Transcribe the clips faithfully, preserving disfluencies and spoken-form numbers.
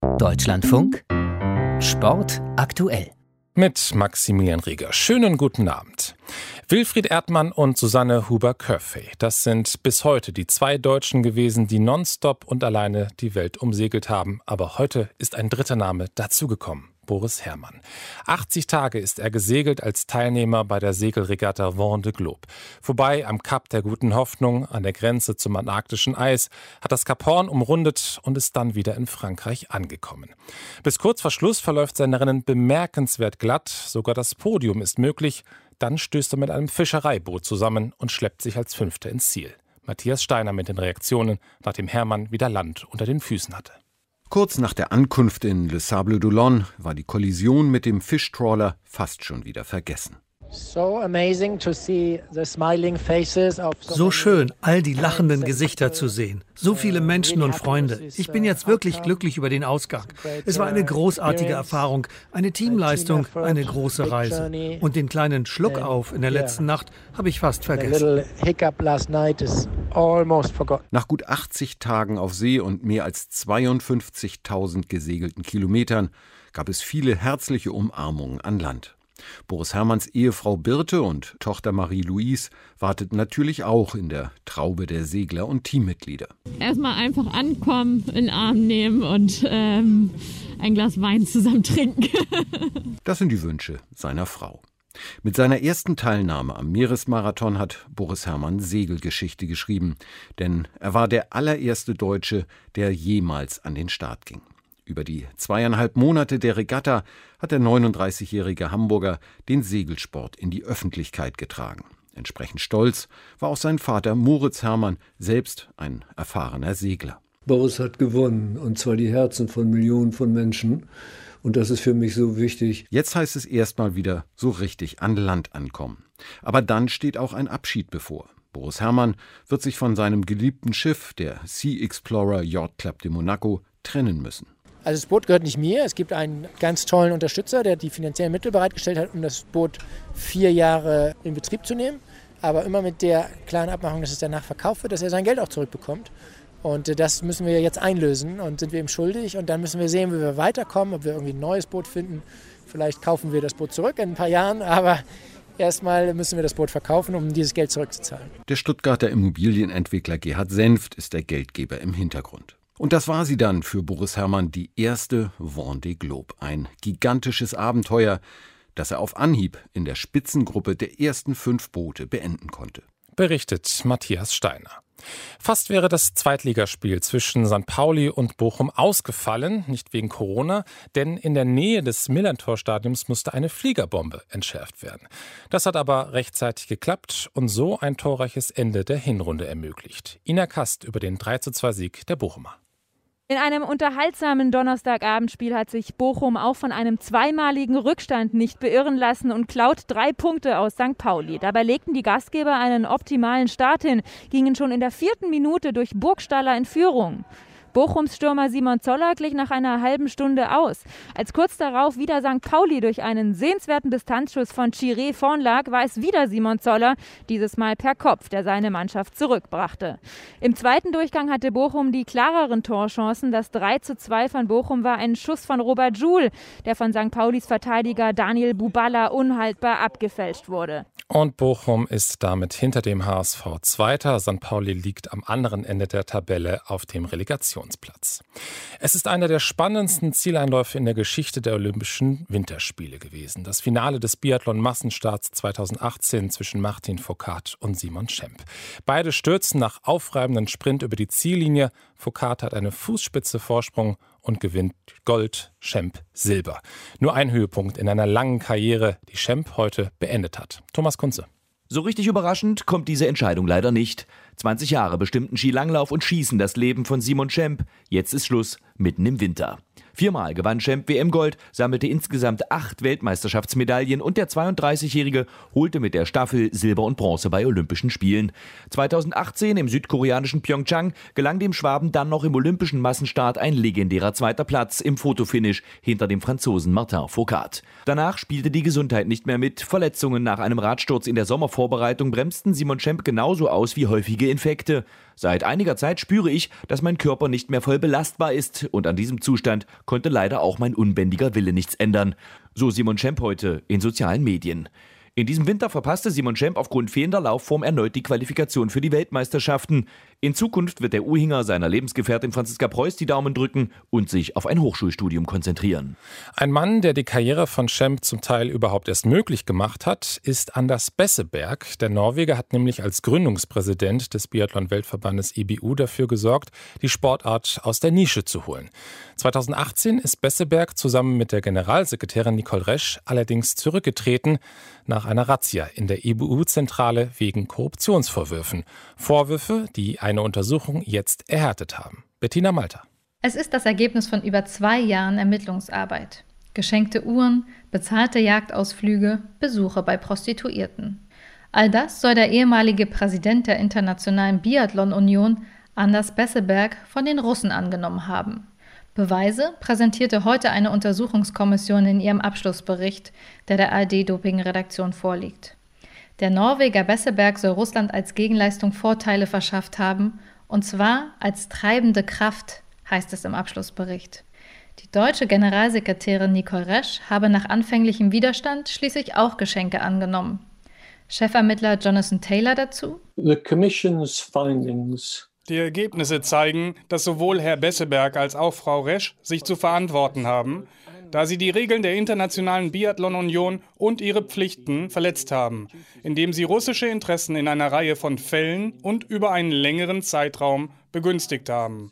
Deutschlandfunk Sport aktuell. Mit Maximilian Rieger. Schönen guten Abend. Wilfried Erdmann und Susanne Huber-Körfey. Das sind bis heute die zwei Deutschen gewesen, die nonstop und alleine die Welt umsegelt haben. Aber heute ist ein dritter Name dazugekommen. Boris Herrmann. achtzig Tage ist er gesegelt als Teilnehmer bei der Segelregatta Vendée Globe. Vorbei am Kap der Guten Hoffnung, an der Grenze zum antarktischen Eis, hat das Kap Horn umrundet und ist dann wieder in Frankreich angekommen. Bis kurz vor Schluss verläuft sein Rennen bemerkenswert glatt. Sogar das Podium ist möglich. Dann stößt er mit einem Fischereiboot zusammen und schleppt sich als Fünfter ins Ziel. Matthias Steiner mit den Reaktionen, nachdem Herrmann wieder Land unter den Füßen hatte. Kurz nach der Ankunft in Le Sable d'Olonne war die Kollision mit dem Fischtrawler fast schon wieder vergessen. So schön, all die lachenden Gesichter zu sehen. So viele Menschen und Freunde. Ich bin jetzt wirklich glücklich über den Ausgang. Es war eine großartige Erfahrung, eine Teamleistung, eine große Reise. Und den kleinen Schluck auf in der letzten Nacht habe ich fast vergessen. Nach gut achtzig Tagen auf See und mehr als zweiundfünfzigtausend gesegelten Kilometern gab es viele herzliche Umarmungen an Land. Boris Herrmanns Ehefrau Birte und Tochter Marie-Louise warteten natürlich auch in der Traube der Segler und Teammitglieder. Erstmal einfach ankommen, in den Arm nehmen und ähm, ein Glas Wein zusammen trinken. Das sind die Wünsche seiner Frau. Mit seiner ersten Teilnahme am Meeresmarathon hat Boris Herrmann Segelgeschichte geschrieben. Denn er war der allererste Deutsche, der jemals an den Start ging. Über die zweieinhalb Monate der Regatta hat der neununddreißigjährige Hamburger den Segelsport in die Öffentlichkeit getragen. Entsprechend stolz war auch sein Vater Moritz Herrmann, selbst ein erfahrener Segler. Boris hat gewonnen, und zwar die Herzen von Millionen von Menschen. Und das ist für mich so wichtig. Jetzt heißt es erstmal wieder so richtig an Land ankommen. Aber dann steht auch ein Abschied bevor. Boris Herrmann wird sich von seinem geliebten Schiff, der Sea Explorer Yacht Club de Monaco, trennen müssen. Also das Boot gehört nicht mir. Es gibt einen ganz tollen Unterstützer, der die finanziellen Mittel bereitgestellt hat, um das Boot vier Jahre in Betrieb zu nehmen. Aber immer mit der klaren Abmachung, dass es danach verkauft wird, dass er sein Geld auch zurückbekommt. Und das müssen wir jetzt einlösen und sind wir ihm schuldig. Und dann müssen wir sehen, wie wir weiterkommen, ob wir irgendwie ein neues Boot finden. Vielleicht kaufen wir das Boot zurück in ein paar Jahren, aber erstmal müssen wir das Boot verkaufen, um dieses Geld zurückzuzahlen. Der Stuttgarter Immobilienentwickler Gerhard Senft ist der Geldgeber im Hintergrund. Und das war sie dann für Boris Herrmann, die erste Vendée Globe. Ein gigantisches Abenteuer, das er auf Anhieb in der Spitzengruppe der ersten fünf Boote beenden konnte. Berichtet Matthias Steiner. Fast wäre das Zweitligaspiel zwischen Sankt Pauli und Bochum ausgefallen, nicht wegen Corona, denn in der Nähe des Millerntor-Stadions musste eine Fliegerbombe entschärft werden. Das hat aber rechtzeitig geklappt und so ein torreiches Ende der Hinrunde ermöglicht. Ina Kast über den drei zu zwei Sieg der Bochumer. In einem unterhaltsamen Donnerstagabendspiel hat sich Bochum auch von einem zweimaligen Rückstand nicht beirren lassen und klaut drei Punkte aus Sankt Pauli. Dabei legten die Gastgeber einen optimalen Start hin, gingen schon in der vierten Minute durch Burgstaller in Führung. Bochums Stürmer Simon Zoller glich nach einer halben Stunde aus. Als kurz darauf wieder Sankt Pauli durch einen sehenswerten Distanzschuss von Chiré vorn lag, war es wieder Simon Zoller, dieses Mal per Kopf, der seine Mannschaft zurückbrachte. Im zweiten Durchgang hatte Bochum die klareren Torchancen. Das drei zu zwei von Bochum war ein Schuss von Robert Joule, der von Sankt Paulis Verteidiger Daniel Buballa unhaltbar abgefälscht wurde. Und Bochum ist damit hinter dem H S V Zweiter. Sankt Pauli liegt am anderen Ende der Tabelle auf dem Relegationsplatz. Es ist einer der spannendsten Zieleinläufe in der Geschichte der Olympischen Winterspiele gewesen. Das Finale des Biathlon-Massenstarts zweitausendachtzehn zwischen Martin Fourcade und Simon Schempp. Beide stürzen nach aufreibenden Sprint über die Ziellinie. Fourcade hat eine Fußspitze Vorsprung und gewinnt Gold, Schempp Silber. Nur ein Höhepunkt in einer langen Karriere, die Schempp heute beendet hat. Thomas Kunze. So richtig überraschend kommt diese Entscheidung leider nicht. zwanzig Jahre bestimmten Skilanglauf und Schießen das Leben von Simon Schempp. Jetzt ist Schluss, mitten im Winter. Viermal gewann Schempp W M-Gold, sammelte insgesamt acht Weltmeisterschaftsmedaillen und der zweiunddreißigjährige holte mit der Staffel Silber und Bronze bei Olympischen Spielen. zweitausendachtzehn im südkoreanischen Pyeongchang gelang dem Schwaben dann noch im olympischen Massenstart ein legendärer zweiter Platz im Fotofinish hinter dem Franzosen Martin Fourcade. Danach spielte die Gesundheit nicht mehr mit. Verletzungen nach einem Radsturz in der Sommervorbereitung bremsten Simon Schempp genauso aus wie häufige Infekte. Seit einiger Zeit spüre ich, dass mein Körper nicht mehr voll belastbar ist und an diesem Zustand konnte leider auch mein unbändiger Wille nichts ändern. So Simon Schemp heute in sozialen Medien. In diesem Winter verpasste Simon Schemp aufgrund fehlender Laufform erneut die Qualifikation für die Weltmeisterschaften. In Zukunft wird der Uhinger seiner Lebensgefährtin Franziska Preuß die Daumen drücken und sich auf ein Hochschulstudium konzentrieren. Ein Mann, der die Karriere von Schemp zum Teil überhaupt erst möglich gemacht hat, ist Anders Besseberg. Der Norweger hat nämlich als Gründungspräsident des Biathlon-Weltverbandes I B U dafür gesorgt, die Sportart aus der Nische zu holen. zweitausendachtzehn ist Besseberg zusammen mit der Generalsekretärin Nicole Resch allerdings zurückgetreten nach einer Razzia in der I B U-Zentrale wegen Korruptionsvorwürfen. Vorwürfe, die eine Untersuchung jetzt erhärtet haben. Bettina Malter. Es ist das Ergebnis von über zwei Jahren Ermittlungsarbeit. Geschenkte Uhren, bezahlte Jagdausflüge, Besuche bei Prostituierten. All das soll der ehemalige Präsident der Internationalen Biathlon-Union, Anders Besseberg, von den Russen angenommen haben. Beweise präsentierte heute eine Untersuchungskommission in ihrem Abschlussbericht, der der A R D-Doping-Redaktion vorliegt. Der Norweger Besseberg soll Russland als Gegenleistung Vorteile verschafft haben, und zwar als treibende Kraft, heißt es im Abschlussbericht. Die deutsche Generalsekretärin Nicole Resch habe nach anfänglichem Widerstand schließlich auch Geschenke angenommen. Chefermittler Jonathan Taylor dazu: The Commission's findings Die Ergebnisse zeigen, dass sowohl Herr Besseberg als auch Frau Resch sich zu verantworten haben, da sie die Regeln der Internationalen Biathlon-Union und ihre Pflichten verletzt haben, indem sie russische Interessen in einer Reihe von Fällen und über einen längeren Zeitraum begünstigt haben.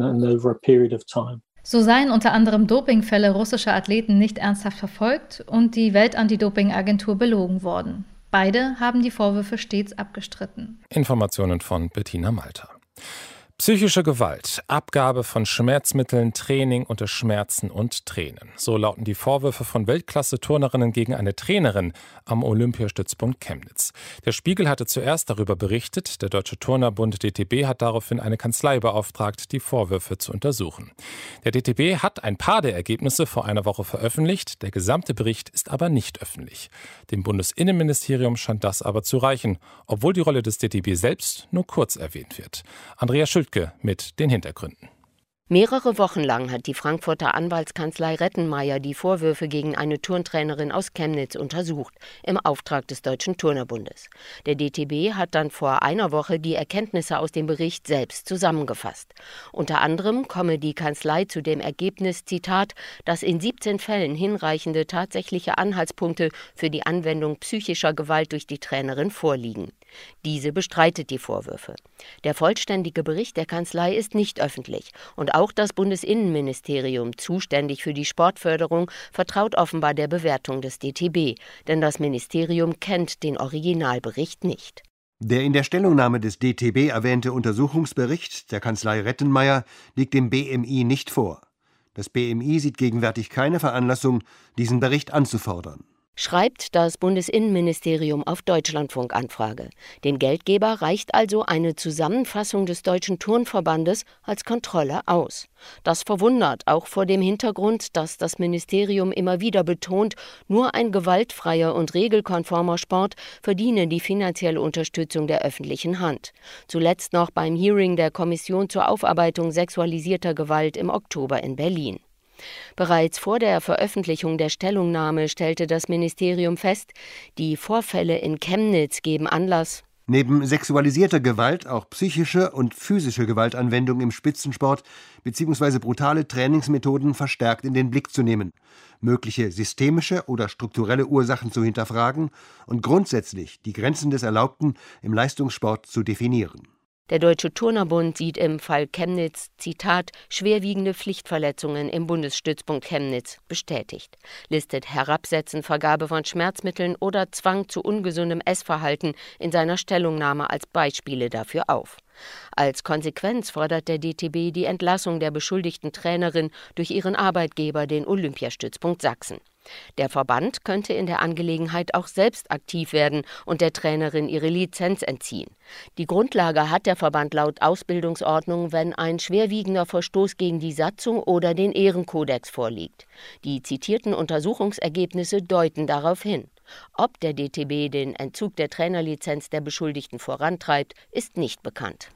So seien unter anderem Dopingfälle russischer Athleten nicht ernsthaft verfolgt und die Weltantidoping-Agentur belogen worden. Beide haben die Vorwürfe stets abgestritten. Informationen von Bettina Malter. Psychische Gewalt, Abgabe von Schmerzmitteln, Training unter Schmerzen und Tränen. So lauten die Vorwürfe von Weltklasse-Turnerinnen gegen eine Trainerin am Olympiastützpunkt Chemnitz. Der Spiegel hatte zuerst darüber berichtet. Der Deutsche Turnerbund D T B hat daraufhin eine Kanzlei beauftragt, die Vorwürfe zu untersuchen. Der D T B hat ein paar der Ergebnisse vor einer Woche veröffentlicht. Der gesamte Bericht ist aber nicht öffentlich. Dem Bundesinnenministerium scheint das aber zu reichen, obwohl die Rolle des D T B selbst nur kurz erwähnt wird. Andrea Schültke mit den Hintergründen. Mehrere Wochen lang hat die Frankfurter Anwaltskanzlei Rettenmeier die Vorwürfe gegen eine Turntrainerin aus Chemnitz untersucht, im Auftrag des Deutschen Turnerbundes. Der D T B hat dann vor einer Woche die Erkenntnisse aus dem Bericht selbst zusammengefasst. Unter anderem komme die Kanzlei zu dem Ergebnis, Zitat, dass in siebzehn Fällen hinreichende tatsächliche Anhaltspunkte für die Anwendung psychischer Gewalt durch die Trainerin vorliegen. Diese bestreitet die Vorwürfe. Der vollständige Bericht der Kanzlei ist nicht öffentlich und auch das Bundesinnenministerium, zuständig für die Sportförderung, vertraut offenbar der Bewertung des D T B, denn das Ministerium kennt den Originalbericht nicht. Der in der Stellungnahme des D T B erwähnte Untersuchungsbericht der Kanzlei Rettenmeier liegt dem B M I nicht vor. Das B M I sieht gegenwärtig keine Veranlassung, diesen Bericht anzufordern. Schreibt das Bundesinnenministerium auf Deutschlandfunk-Anfrage. Dem Geldgeber reicht also eine Zusammenfassung des Deutschen Turnverbandes als Kontrolle aus. Das verwundert auch vor dem Hintergrund, dass das Ministerium immer wieder betont, nur ein gewaltfreier und regelkonformer Sport verdiene die finanzielle Unterstützung der öffentlichen Hand. Zuletzt noch beim Hearing der Kommission zur Aufarbeitung sexualisierter Gewalt im Oktober in Berlin. Bereits vor der Veröffentlichung der Stellungnahme stellte das Ministerium fest, die Vorfälle in Chemnitz geben Anlass, neben sexualisierter Gewalt auch psychische und physische Gewaltanwendung im Spitzensport bzw. brutale Trainingsmethoden verstärkt in den Blick zu nehmen, mögliche systemische oder strukturelle Ursachen zu hinterfragen und grundsätzlich die Grenzen des Erlaubten im Leistungssport zu definieren. Der Deutsche Turnerbund sieht im Fall Chemnitz, Zitat, schwerwiegende Pflichtverletzungen im Bundesstützpunkt Chemnitz bestätigt, listet Herabsetzen, Vergabe von Schmerzmitteln oder Zwang zu ungesundem Essverhalten in seiner Stellungnahme als Beispiele dafür auf. Als Konsequenz fordert der D T B die Entlassung der beschuldigten Trainerin durch ihren Arbeitgeber, den Olympiastützpunkt Sachsen. Der Verband könnte in der Angelegenheit auch selbst aktiv werden und der Trainerin ihre Lizenz entziehen. Die Grundlage hat der Verband laut Ausbildungsordnung, wenn ein schwerwiegender Verstoß gegen die Satzung oder den Ehrenkodex vorliegt. Die zitierten Untersuchungsergebnisse deuten darauf hin. Ob der D T B den Entzug der Trainerlizenz der Beschuldigten vorantreibt, ist nicht bekannt.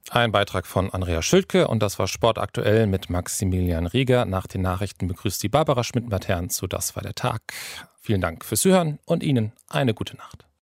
Ein Beitrag von Andrea Schülke und das war Sport aktuell mit Maximilian Rieger. Nach den Nachrichten begrüßt die Barbara Schmidt-Matern zu Das war der Tag. Vielen Dank fürs Zuhören und Ihnen eine gute Nacht.